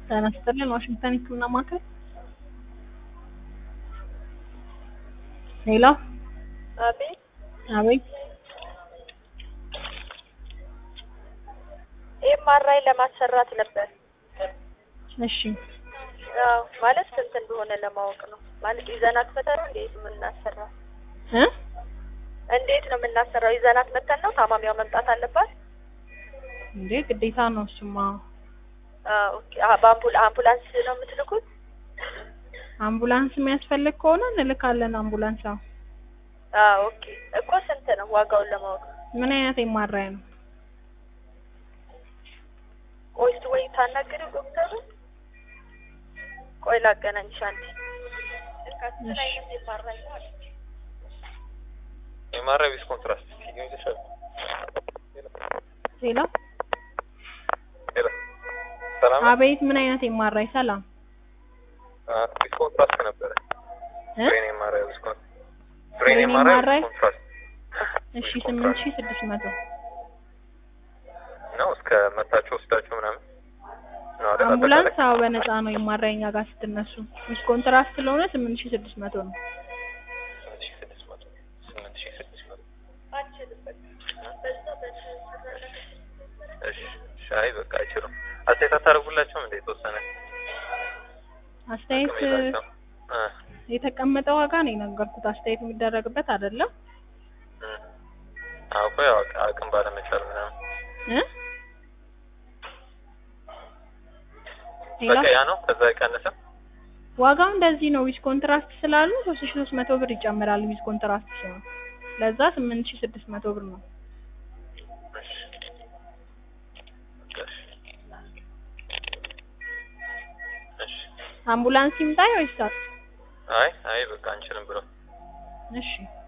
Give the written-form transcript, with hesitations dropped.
ተነስተልን ዋሽንግተን ሕክምና ማዕከል ሄሎ አቤት አቤት ኤምአርአይ ለማሰራት ነበር። እሺ አዎ ማለት ስንት እንደሆነ ለማወቅ ነው። ማለት ይዘናት መተን እንዴት ነው የምናሰራው? እንዴት ነው የምናሰራው? ይዘናት መተን ነው ታማሚዋ መምጣት አለባት? እንዴ ግዴታ ነው እሱማ። ኦኬ አምቡላንስ ነው የምትልኩት? አምቡላንስ የሚያስፈልግ ከሆነ እንልካለን አምቡላንስ። ኦኬ እኮ ስንት ነው ዋጋውን ለማወቅ? ምን አይነት ኤምአርአይ ነው? ቆይስ ወይ ታናግሪው ዶክተሩ? ቆይ ላገናኝሽ አንዴ። ምን አይነት ኤምአርአይ ነው አለች? ኤምአርአይ ዊዝ ኮንትራስት ይገኝልሻል። ሄሎ ሄሎ ሰላም። አቤት ምን አይነት ኤምአርአይ? ሰላም ዊዝ ኮንትራስት ነበረ። ብሬን ኤምአርአይ ዊዝ ኮንትራስት። ብሬን ብሬን ኤምአርአይ ኤምአርአይ? ዊዝ ኮንትራስት። እሺ 8600 ነው። እስከ መታችሁ ወስዳችሁ ምናምን ነው አይደል? አምቡላንስ አዎ በነፃ ነው ኤምአርአይ እኛ ጋር ስትነሱ። ዊዝ ኮንትራስት ስለሆነ 8600 ነው። 8600 እሺ ሻይ በቃ አይችልም። አስተያየት አታደርጉላቸውም እንዴ? ተወሰነ አስተያየት የተቀመጠ ዋጋ ነው የነገርኩት። አስተያየት የሚደረግበት አይደለም። ያው አቅም ባለመቻል ምናምን በቃ ያ ነው። ከዛ አይቀንስም ዋጋው እንደዚህ ነው። ዊዝ ኮንትራስት ስላሉ 3300 ብር ይጨምራል። ዊዝ ኮንትራስት ሲሆን ለዛ 8600 ብር ነው። አምቡላንስ ይምጣ ወይስ? አይ በቃ አንችልም ብሎ እሺ